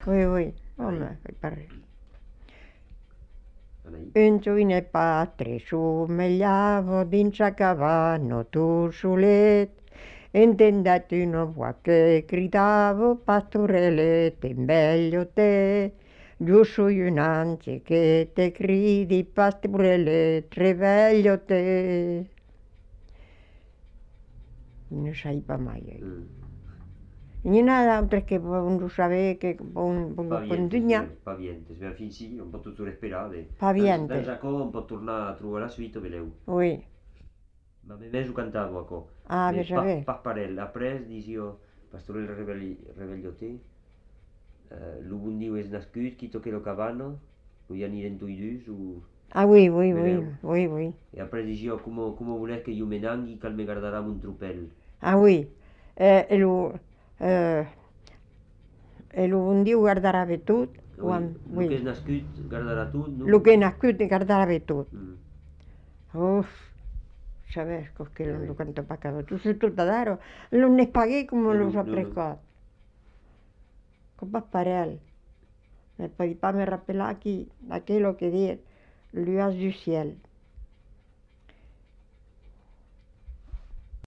Oui, pare. Un joine patre somigliavo d'inciaccavano tu solet, intendat una voix che gridavo, pastorelle, meglio te, giusto un'ansia che te gridi, pastorelle, treveglio te. Non sai mai. Nina perché non sapeva che Pavientes, pavientes, ma fin sì, un po' tutto respirare. paviente, Dan Jacob un po' tornare a trovare la suite, veleu. oui. Ma me mesmo cantavo a co. Ah, Me per saber. papparel, après disio, pastorel revegliote, lu bundiu es nascut, qui toque lo cabano, lu ian identuidus, u Ah oui, oui, oui, veleu. oui, oui. E après disio, como volés que io menangui, cal me guardarà un trupel. Ah oui. Eh, e lo un Dio guardarà tutto, Oui, lu que oui. es nascut, guardarà tot, Lo non? che nasconde guardarà tutto. Mm. Uff, sabes che Eh non lo oui. canto peccato. Tu sei tutto daro, non ne paghi come lo Non, non. sapreco. Con papparel. E poi pas me rappeler qui, aquello che dit, l'uage du ciel.